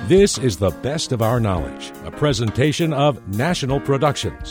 This is The Best of Our Knowledge, a presentation of National Productions.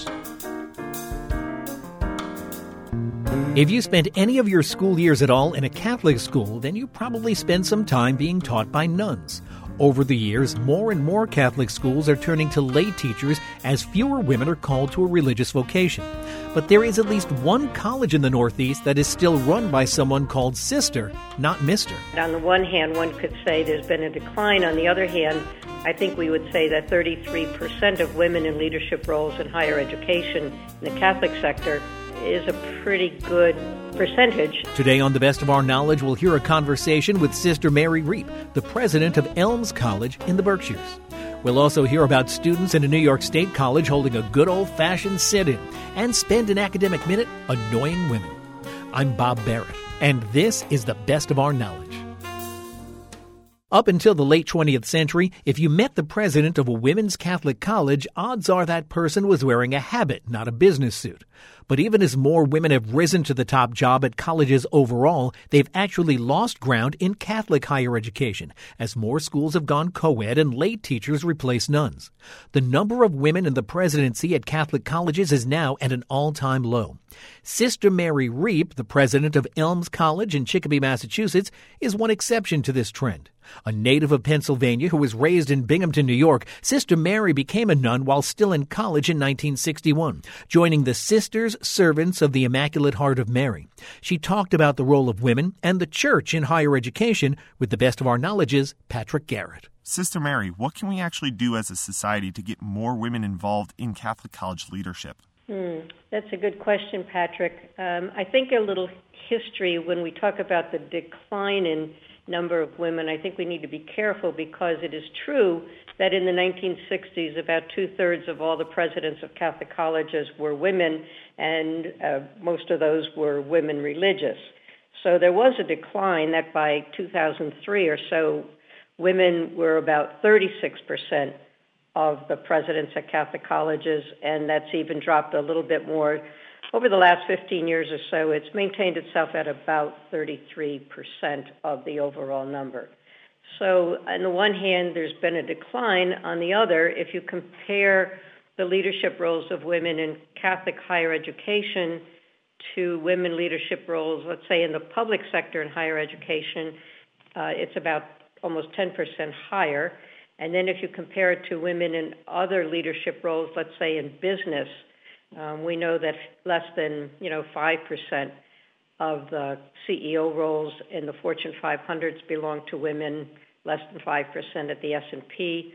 If you spent any of your school years at all in a Catholic school, then you probably spent some time being taught by nuns. Over the years, more and more Catholic schools are turning to lay teachers as fewer women are called to a religious vocation. But there is at least one college in the Northeast that is still run by someone called Sister, not Mister. On the one hand, one could say there's been a decline. On the other hand, I think we would say that 33% of women in leadership roles in higher education in the Catholic sector is a pretty good percentage. Today on The Best of Our Knowledge, we'll hear a conversation with Sister Mary Reap, the president of Elms College in the Berkshires. We'll also hear about students in a New York State college holding a good old-fashioned sit-in and spend an academic minute annoying women. I'm Bob Barrett, and this is The Best of Our Knowledge. Up until the late 20th century, if you met the president of a women's Catholic college, odds are that person was wearing a habit, not a business suit. But even as more women have risen to the top job at colleges overall, they've actually lost ground in Catholic higher education, as more schools have gone co-ed and lay teachers replace nuns. The number of women in the presidency at Catholic colleges is now at an all-time low. Sister Mary Reap, the president of Elms College in Chicopee, Massachusetts, is one exception to this trend. A native of Pennsylvania who was raised in Binghamton, New York, Sister Mary became a nun while still in college in 1961, joining the Sisters Servants of the Immaculate Heart of Mary. She talked about the role of women and the church in higher education with the Best of Our Knowledge's Patrick Garrett. Sister Mary, what can we actually do as a society to get more women involved in Catholic college leadership? That's a good question, Patrick. I think a little history when we talk about the decline in number of women, I think we need to be careful because it is true that in the 1960s, about two-thirds of all the presidents of Catholic colleges were women, and most of those were women religious. So there was a decline that by 2003 or so, women were about 36% of the presidents at Catholic colleges, and that's even dropped a little bit more. Over the last 15 years or so, it's maintained itself at about 33% of the overall number. So on the one hand, there's been a decline. On the other, if you compare the leadership roles of women in Catholic higher education to women leadership roles, let's say in the public sector in higher education, it's about almost 10% higher. And then if you compare it to women in other leadership roles, let's say in business, we know that less than 5% of the CEO roles in the Fortune 500s belong to women. Less than 5% at the S&P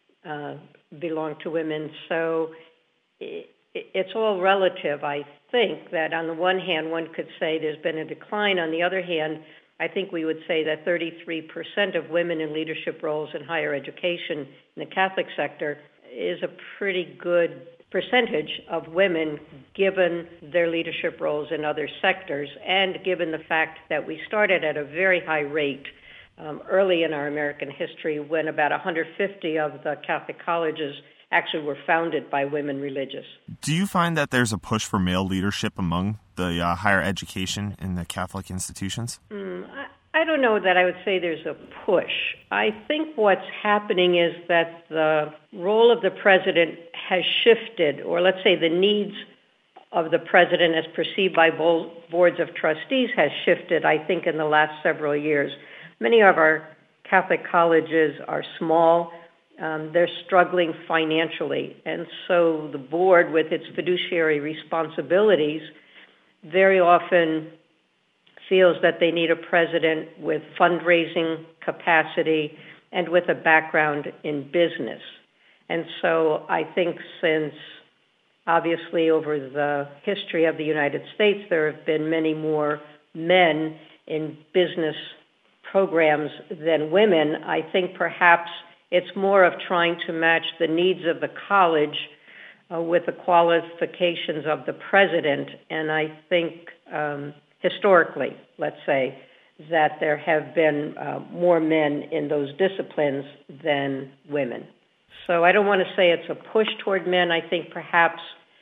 belong to women. So it's all relative. I think that on the one hand, one could say there's been a decline. On the other hand, I think we would say that 33% of women in leadership roles in higher education in the Catholic sector is a pretty good percentage of women given their leadership roles in other sectors and given the fact that we started at a very high rate early in our American history when about 150 of the Catholic colleges actually were founded by women religious. Do you find that there's a push for male leadership among the higher education in the Catholic institutions? I don't know that I would say there's a push. I think what's happening is that the role of the president has shifted, or let's say the needs of the president as perceived by boards of trustees has shifted, I think, in the last several years. Many of our Catholic colleges are small. They're struggling financially. And so the board, with its fiduciary responsibilities, very often feels that they need a president with fundraising capacity and with a background in business. And so I think since, obviously, over the history of the United States, there have been many more men in business programs than women, I think perhaps it's more of trying to match the needs of the college with the qualifications of the president. And I think historically, let's say, that there have been more men in those disciplines than women. So I don't want to say it's a push toward men. I think perhaps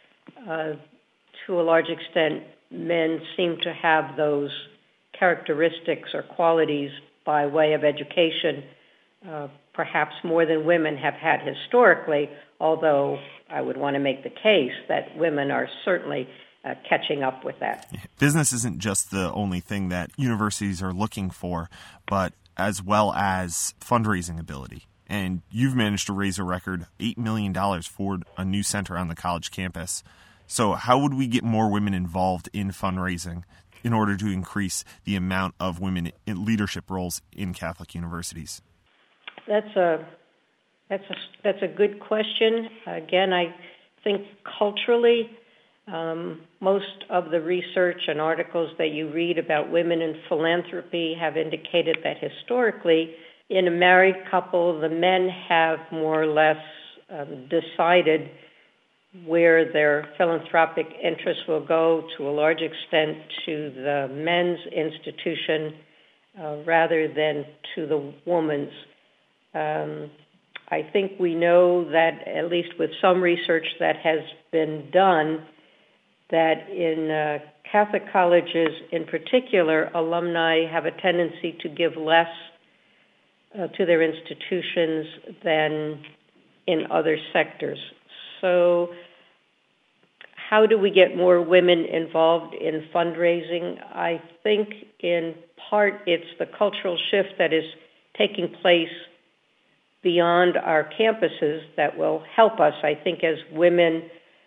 to a large extent, men seem to have those characteristics or qualities by way of education perhaps more than women have had historically, although I would want to make the case that women are certainly catching up with that. Business isn't just the only thing that universities are looking for, but as well as fundraising ability. And you've managed to raise a record $8 million for a new center on the college campus. So how would we get more women involved in fundraising in order to increase the amount of women in leadership roles in Catholic universities? That's a good question. Again, I think culturally, most of the research and articles that you read about women in philanthropy have indicated that historically, in a married couple, the men have more or less decided where their philanthropic interests will go, to a large extent to the men's institution rather than to the woman's. I think we know that, at least with some research that has been done, that in Catholic colleges in particular, alumni have a tendency to give less to their institutions than in other sectors. So how do we get more women involved in fundraising? I think in part it's the cultural shift that is taking place beyond our campuses that will help us. I think as women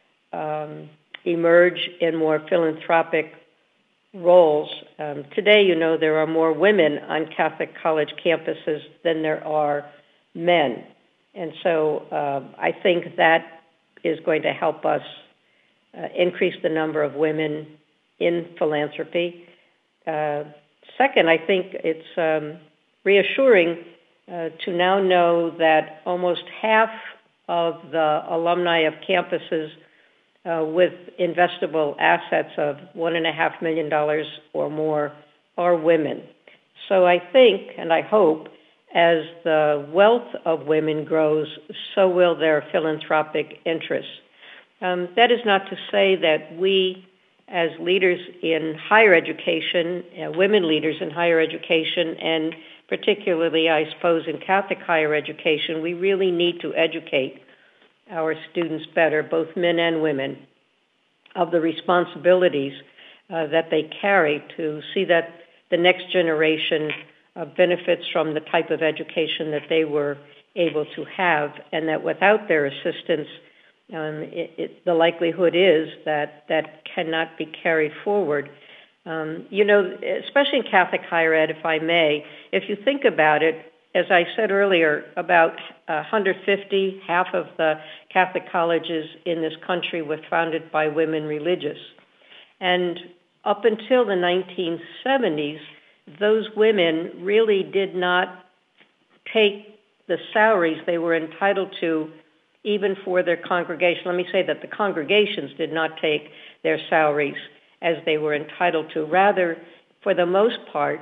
emerge in more philanthropic roles. Today, there are more women on Catholic college campuses than there are men. And so I think that is going to help us increase the number of women in philanthropy. Second, I think it's reassuring to now know that almost half of the alumni of campuses with investable assets of $1.5 million or more are women. So I think, and I hope, as the wealth of women grows, so will their philanthropic interests. That is not to say that we, as leaders in higher education, women leaders in higher education, and particularly, I suppose, in Catholic higher education, we really need to educate our students better, both men and women, of the responsibilities that they carry to see that the next generation benefits from the type of education that they were able to have, and that without their assistance, the likelihood is that that cannot be carried forward. Especially in Catholic higher ed, if I may, if you think about it, as I said earlier, about 150, half of the Catholic colleges in this country were founded by women religious. And up until the 1970s, those women really did not take the salaries they were entitled to even for their congregation. Let me say that the congregations did not take their salaries as they were entitled to. Rather, for the most part,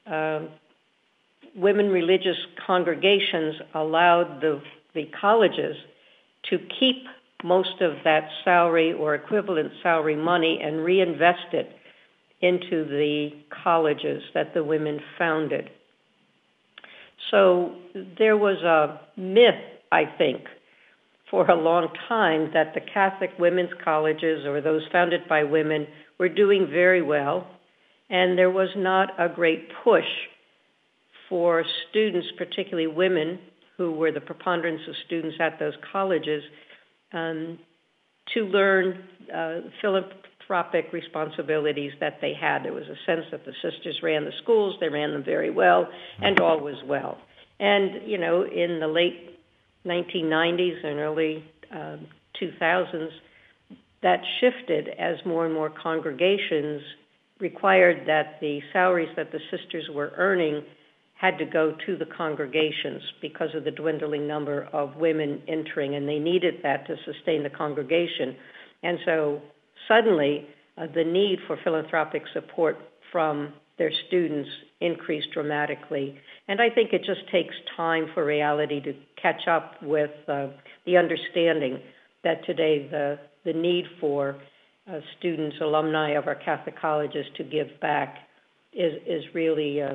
women religious congregations allowed the colleges to keep most of that salary or equivalent salary money and reinvest it into the colleges that the women founded. So there was a myth, I think, for a long time that the Catholic women's colleges or those founded by women were doing very well, and there was not a great push for students, particularly women, who were the preponderance of students at those colleges, to learn philanthropic responsibilities that they had. There was a sense that the sisters ran the schools, they ran them very well, and all was well. And, in the late 1990s and early 2000s, that shifted as more and more congregations required that the salaries that the sisters were earning had to go to the congregations because of the dwindling number of women entering, and they needed that to sustain the congregation. And so suddenly the need for philanthropic support from their students increased dramatically. And I think it just takes time for reality to catch up with the understanding that today the need for students, alumni of our Catholic colleges to give back is really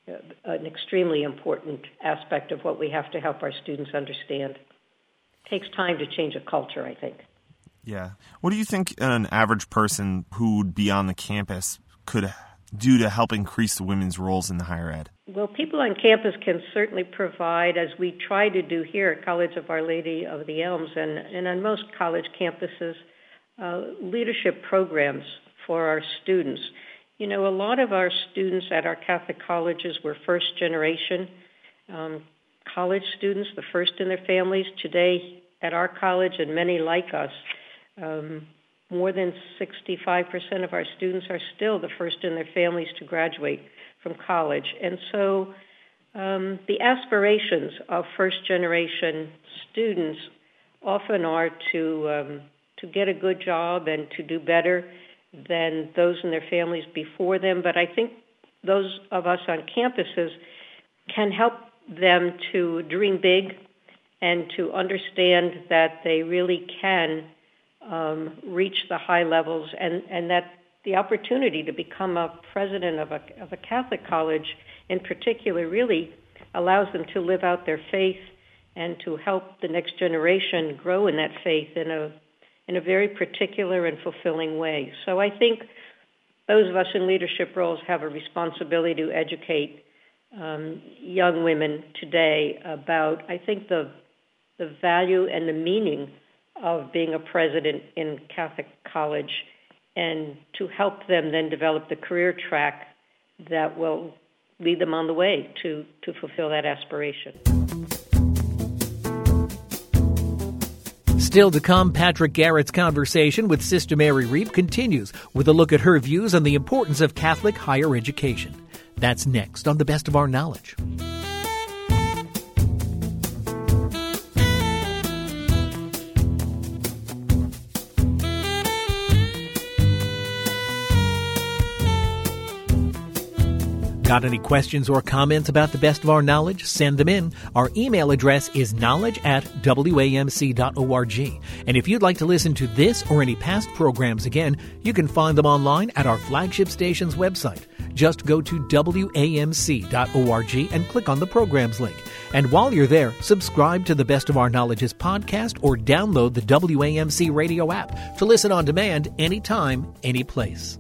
an extremely important aspect of what we have to help our students understand. It takes time to change a culture, I think. Yeah. What do you think an average person who would be on the campus could do to help increase the women's roles in the higher ed? Well, people on campus can certainly provide, as we try to do here at College of Our Lady of the Elms and on most college campuses, leadership programs for our students. You know, a lot of our students at our Catholic colleges were first-generation college students, the first in their families. Today, at our college, and many like us, more than 65% of our students are still the first in their families to graduate from college. And so the aspirations of first-generation students often are to get a good job and to do better than those in their families before them. But I think those of us on campuses can help them to dream big and to understand that they really can reach the high levels, and that the opportunity to become a president of a Catholic college in particular really allows them to live out their faith and to help the next generation grow in that faith in a very particular and fulfilling way. So I think those of us in leadership roles have a responsibility to educate young women today about, I think, the value and the meaning of being a president in Catholic college, and to help them then develop the career track that will lead them on the way to fulfill that aspiration. Still to come, Patrick Garrett's conversation with Sister Mary Reep continues with a look at her views on the importance of Catholic higher education. That's next on The Best of Our Knowledge. Got any questions or comments about The Best of Our Knowledge? Send them in. Our email address is knowledge@wamc.org. And if you'd like to listen to this or any past programs again, you can find them online at our flagship station's website. Just go to wamc.org and click on the programs link. And while you're there, subscribe to the Best of Our Knowledge's podcast or download the WAMC radio app to listen on demand anytime, any place.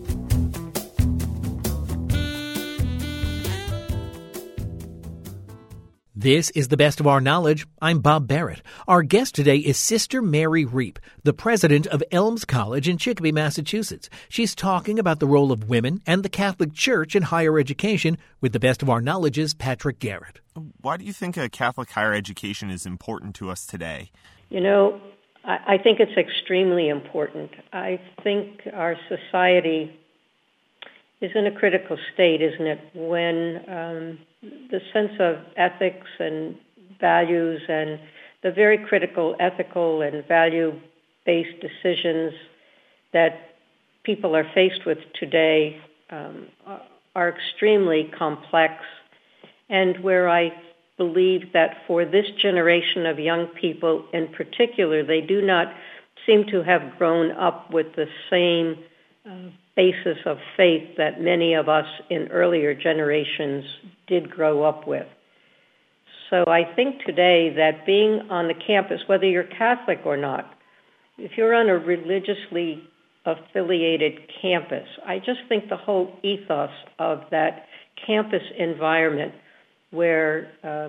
This is The Best of Our Knowledge. I'm Bob Barrett. Our guest today is Sister Mary Reep, the president of Elms College in Chicopee, Massachusetts. She's talking about the role of women and the Catholic Church in higher education with The Best of Our Knowledge's Patrick Garrett. Why do you think a Catholic higher education is important to us today? You know, I think it's extremely important. I think our society is in a critical state, isn't it, when the sense of ethics and values and the very critical ethical and value-based decisions that people are faced with today are extremely complex, and where I believe that for this generation of young people in particular, they do not seem to have grown up with the same basis of faith that many of us in earlier generations did grow up with. So I think today that being on the campus, whether you're Catholic or not, if you're on a religiously affiliated campus, I just think the whole ethos of that campus environment where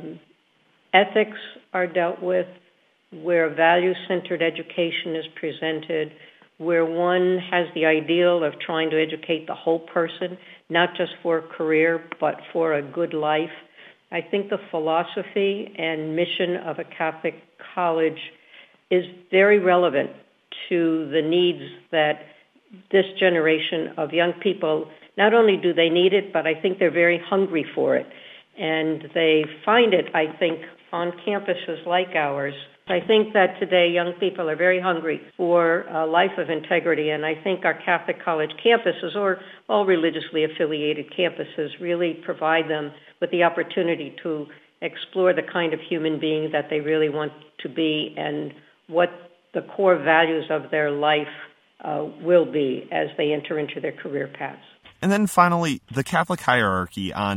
ethics are dealt with, where value-centered education is presented, where one has the ideal of trying to educate the whole person, not just for a career, but for a good life. I think the philosophy and mission of a Catholic college is very relevant to the needs that this generation of young people, not only do they need it, but I think they're very hungry for it. And they find it, I think, on campuses like ours. I think that today young people are very hungry for a life of integrity, and I think our Catholic college campuses, or all religiously affiliated campuses, really provide them with the opportunity to explore the kind of human being that they really want to be and what the core values of their life will be as they enter into their career paths. And then finally, the Catholic hierarchy on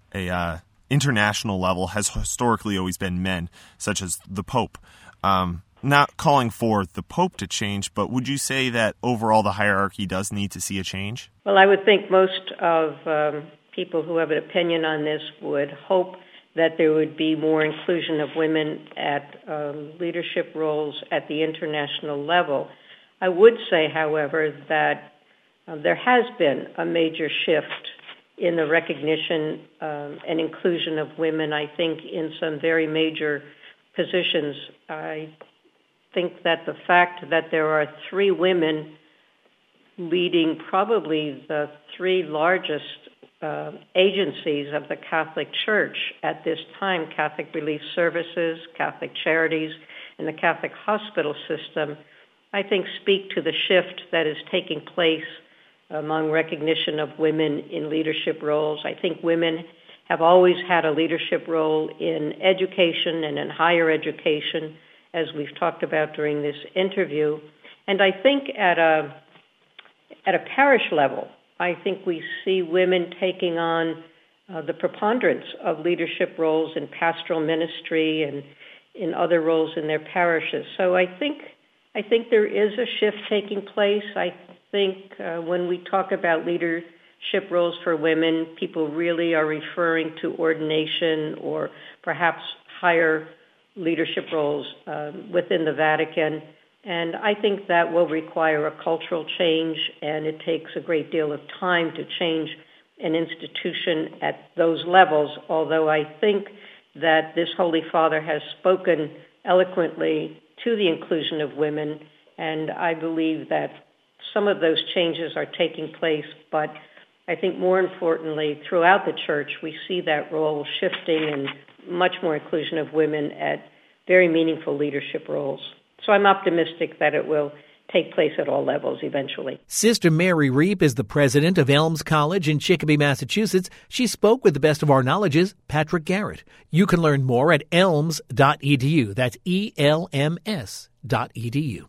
a international level has historically always been men, such as the Pope. Not calling for the Pope to change, but would you say that overall the hierarchy does need to see a change? Well, I would think most of people who have an opinion on this would hope that there would be more inclusion of women at leadership roles at the international level. I would say, however, that there has been a major shift in the recognition and inclusion of women, I think, in some very major positions. I think that the fact that there are 3 women leading probably the 3 largest agencies of the Catholic Church at this time, Catholic Relief Services, Catholic Charities, and the Catholic Hospital System, I think speak to the shift that is taking place among recognition of women in leadership roles. I think women have always had a leadership role in education and in higher education, as we've talked about during this interview. And I think at a parish level, I think we see women taking on the preponderance of leadership roles in pastoral ministry and in other roles in their parishes. So I think there is a shift taking place. I think when we talk about leadership roles for women, people really are referring to ordination or perhaps higher leadership roles within the Vatican. And I think that will require a cultural change, and it takes a great deal of time to change an institution at those levels, although I think that this Holy Father has spoken eloquently to the inclusion of women, and I believe that some of those changes are taking place, but I think more importantly, throughout the Church, we see that role shifting and much more inclusion of women at very meaningful leadership roles. So I'm optimistic that it will take place at all levels eventually. Sister Mary Reap is the president of Elms College in Chicopee, Massachusetts. She spoke with the best of our knowledge's Patrick Garrett. You can learn more at elms.edu. That's ELMS.edu.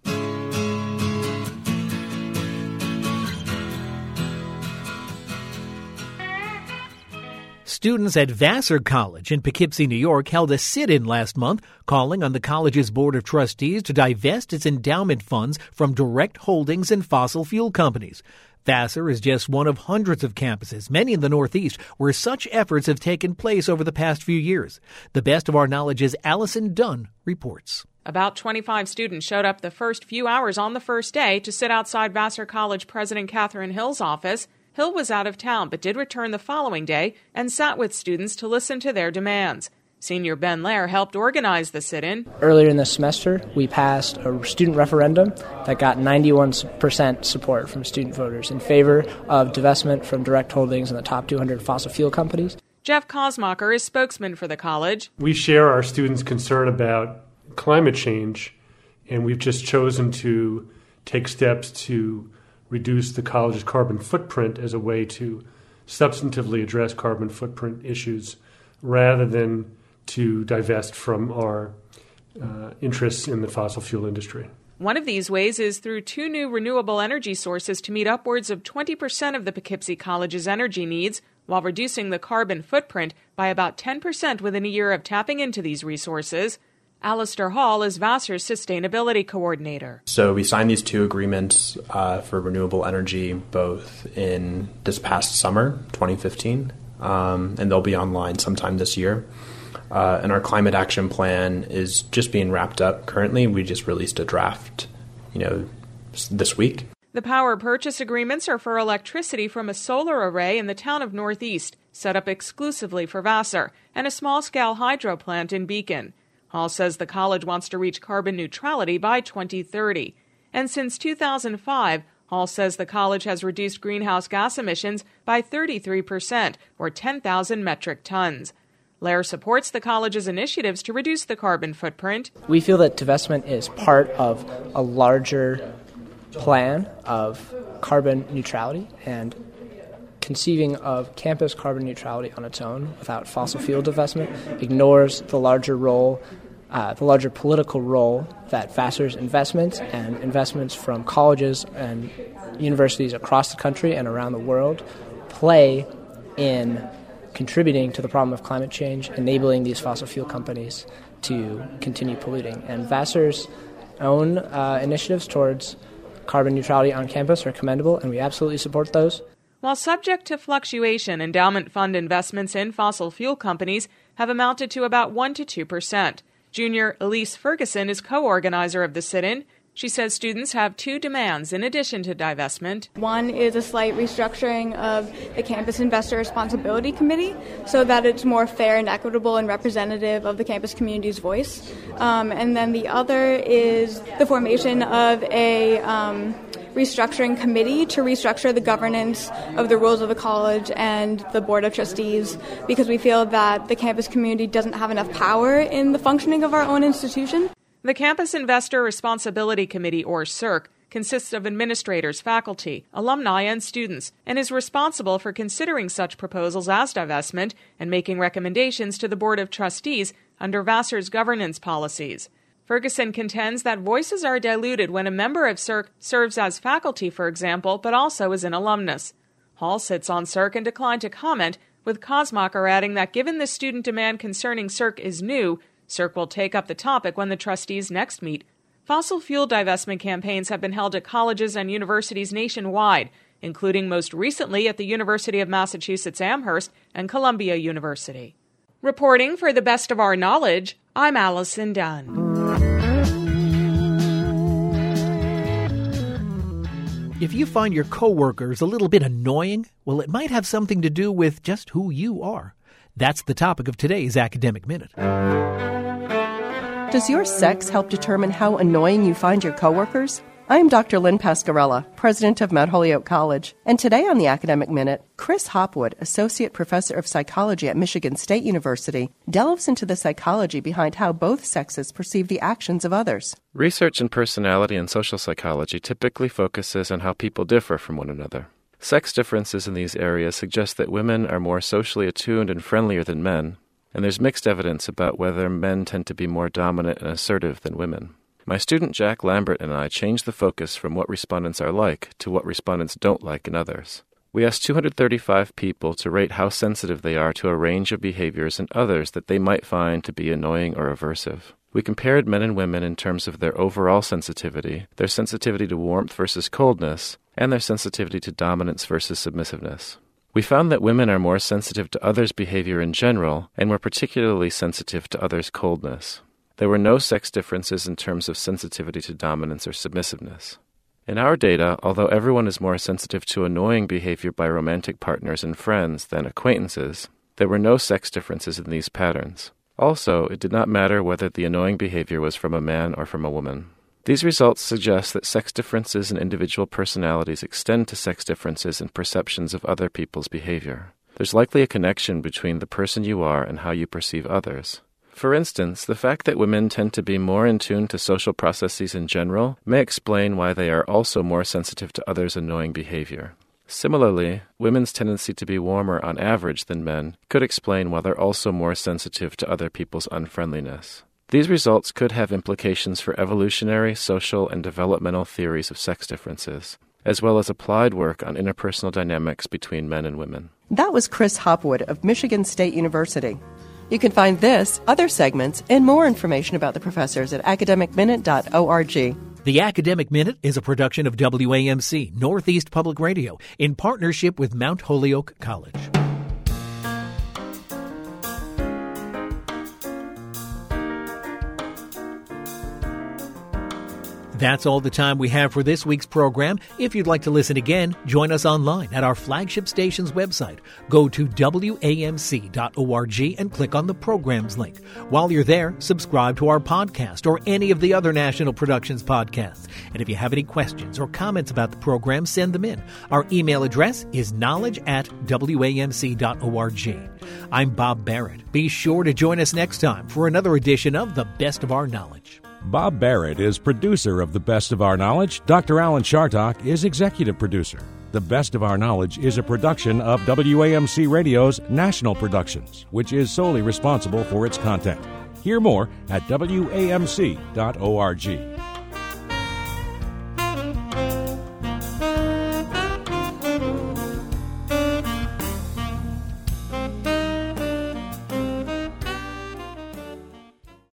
Students at Vassar College in Poughkeepsie, New York, held a sit-in last month calling on the college's Board of Trustees to divest its endowment funds from direct holdings in fossil fuel companies. Vassar is just one of hundreds of campuses, many in the Northeast, where such efforts have taken place over the past few years. The best of our knowledge's Allison Dunn reports. About 25 students showed up the first few hours on the first day to sit outside Vassar College President Catherine Hill's office. Hill was out of town but did return the following day and sat with students to listen to their demands. Senior Ben Lair helped organize the sit-in. Earlier in the semester, we passed a student referendum that got 91% support from student voters in favor of divestment from direct holdings in the top 200 fossil fuel companies. Jeff Kosmacher is spokesman for the college. We share our students' concern about climate change, and we've just chosen to take steps to reduce the college's carbon footprint as a way to substantively address carbon footprint issues rather than to divest from our interests in the fossil fuel industry. One of these ways is through 2 new renewable energy sources to meet upwards of 20% of the Poughkeepsie College's energy needs, while reducing the carbon footprint by about 10% within a year of tapping into these resources. Alistair Hall is Vassar's sustainability coordinator. So we signed these 2 agreements for renewable energy both in this past summer, 2015, and they'll be online sometime this year. And our climate action plan is just being wrapped up currently. We just released a draft, this week. The power purchase agreements are for electricity from a solar array in the town of Northeast, set up exclusively for Vassar, and a small-scale hydro plant in Beacon. Hall says the college wants to reach carbon neutrality by 2030. And since 2005, Hall says the college has reduced greenhouse gas emissions by 33%, or 10,000 metric tons. Lair supports the college's initiatives to reduce the carbon footprint. We feel that divestment is part of a larger plan of carbon neutrality, and conceiving of campus carbon neutrality on its own without fossil fuel divestment ignores the larger political role that Vassar's investments and investments from colleges and universities across the country and around the world play in contributing to the problem of climate change, enabling these fossil fuel companies to continue polluting. And Vassar's own initiatives towards carbon neutrality on campus are commendable, and we absolutely support those. While subject to fluctuation, endowment fund investments in fossil fuel companies have amounted to about 1% to 2%. Junior Elise Ferguson is co-organizer of the sit-in. She says students have two demands in addition to divestment. One is a slight restructuring of the Campus Investor Responsibility Committee so that it's more fair and equitable and representative of the campus community's voice. And then the other is the formation of a restructuring committee to restructure the governance of the rules of the college and the Board of Trustees, because we feel that the campus community doesn't have enough power in the functioning of our own institution. The Campus Investor Responsibility Committee, or CIRC, consists of administrators, faculty, alumni, and students, and is responsible for considering such proposals as divestment and making recommendations to the Board of Trustees under Vassar's governance policies. Ferguson contends that voices are diluted when a member of CIRC serves as faculty, for example, but also as an alumnus. Hall sits on CIRC and declined to comment, with Kosmacher adding that given the student demand concerning CIRC is new, CIRC will take up the topic when the trustees next meet. Fossil fuel divestment campaigns have been held at colleges and universities nationwide, including most recently at the University of Massachusetts Amherst and Columbia University. Reporting for the Best of Our Knowledge, I'm Allison Dunn. If you find your coworkers a little bit annoying, well, it might have something to do with just who you are. That's the topic of today's Academic Minute. Does your sex help determine how annoying you find your coworkers? I'm Dr. Lynn Pascarella, president of Mount Holyoke College, and today on the Academic Minute, Chris Hopwood, associate professor of psychology at Michigan State University, delves into the psychology behind how both sexes perceive the actions of others. Research in personality and social psychology typically focuses on how people differ from one another. Sex differences in these areas suggest that women are more socially attuned and friendlier than men, and there's mixed evidence about whether men tend to be more dominant and assertive than women. My student Jack Lambert and I changed the focus from what respondents are like to what respondents don't like in others. We asked 235 people to rate how sensitive they are to a range of behaviors in others that they might find to be annoying or aversive. We compared men and women in terms of their overall sensitivity, their sensitivity to warmth versus coldness, and their sensitivity to dominance versus submissiveness. We found that women are more sensitive to others' behavior in general, and were particularly sensitive to others' coldness. There were no sex differences in terms of sensitivity to dominance or submissiveness. In our data, although everyone is more sensitive to annoying behavior by romantic partners and friends than acquaintances, there were no sex differences in these patterns. Also, it did not matter whether the annoying behavior was from a man or from a woman. These results suggest that sex differences in individual personalities extend to sex differences in perceptions of other people's behavior. There's likely a connection between the person you are and how you perceive others. For instance, the fact that women tend to be more in tune to social processes in general may explain why they are also more sensitive to others' annoying behavior. Similarly, women's tendency to be warmer on average than men could explain why they're also more sensitive to other people's unfriendliness. These results could have implications for evolutionary, social, and developmental theories of sex differences, as well as applied work on interpersonal dynamics between men and women. That was Chris Hopwood of Michigan State University. You can find this, other segments, and more information about the professors at academicminute.org. The Academic Minute is a production of WAMC, Northeast Public Radio, in partnership with Mount Holyoke College. That's all the time we have for this week's program. If you'd like to listen again, join us online at our flagship station's website. Go to WAMC.org and click on the programs link. While you're there, subscribe to our podcast or any of the other National Productions podcasts. And if you have any questions or comments about the program, send them in. Our email address is knowledge@WAMC.org. I'm Bob Barrett. Be sure to join us next time for another edition of The Best of Our Knowledge. Bob Barrett is producer of The Best of Our Knowledge. Dr. Alan Chartock is executive producer. The Best of Our Knowledge is a production of WAMC Radio's National Productions, which is solely responsible for its content. Hear more at WAMC.org.